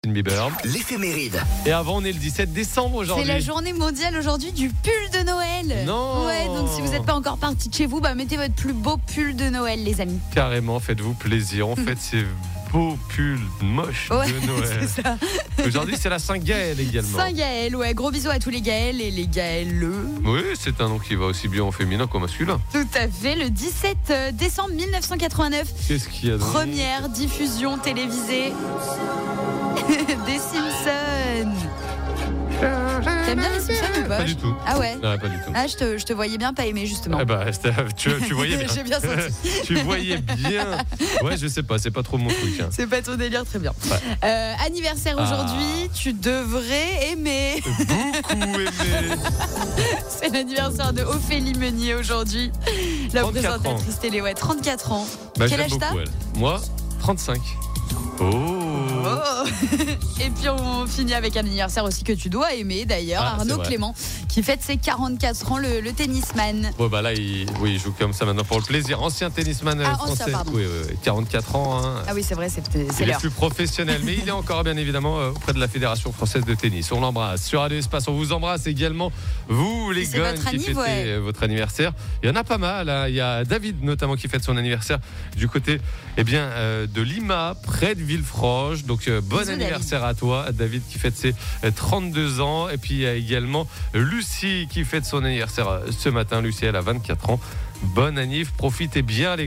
Bieber. L'éphéméride. Et avant, on est le 17 décembre aujourd'hui. C'est la journée mondiale aujourd'hui du pull de Noël. Non. Ouais, donc si vous n'êtes pas encore parti de chez vous, mettez votre plus beau pull de Noël, les amis. Carrément, faites-vous plaisir. En fait, ces beaux pulls moches de Noël. C'est ça. Aujourd'hui, c'est la Saint-Gaël également. Saint-Gaël, ouais, gros bisous à tous les Gaëls et les Gaëleux. Oui, c'est un nom qui va aussi bien au féminin qu'au masculin. Tout à fait, le 17 décembre 1989. Qu'est-ce qu'il y a donc ? Première diffusion télévisée des Simpsons. T'aimes bien les Simpsons ou pas? Pas du tout. Ah ouais? Non, pas du tout. Ah, je te voyais bien pas aimer justement. Eh ben, tu voyais bien. J'ai bien senti. Tu voyais bien. Ouais, je sais pas, c'est pas trop mon truc. Hein. C'est pas ton délire, très bien. Ouais. Anniversaire aujourd'hui, tu devrais aimer. Beaucoup aimé. C'est l'anniversaire de Ophélie Meunier aujourd'hui. La 34 présentatrice télé, ouais, 34 ans. Bah, Quel j'aime âge t'as? beaucoup, elle. Moi, 35. Oh. Oh. Et puis on finit avec un anniversaire aussi que tu dois aimer d'ailleurs, Ah, c'est Arnaud vrai. Clément qui fête ses 44 ans, le tennisman. Ouais, bah là, il joue comme ça maintenant pour le plaisir. Ancien tennisman Ah, français. ancien, pardon. Oui, 44 ans. Hein. Ah oui, c'est vrai, c'est Il est l'heure. plus professionnel, mais il est encore bien évidemment auprès de la Fédération française de tennis. On l'embrasse. Sur Radio Espace, on vous embrasse également, vous les C'est gars votre qui anniv, fêtez ouais. votre anniversaire. Il y en a pas mal. Hein. Il y a David notamment qui fête son anniversaire du côté de Lima, près de Villefranche. Donc bon Bisous, anniversaire à toi, David, qui fête ses 32 ans. Et puis il y a également Lucie qui fête son anniversaire ce matin. Lucie, elle a 24 ans. Bonne annif, profitez bien les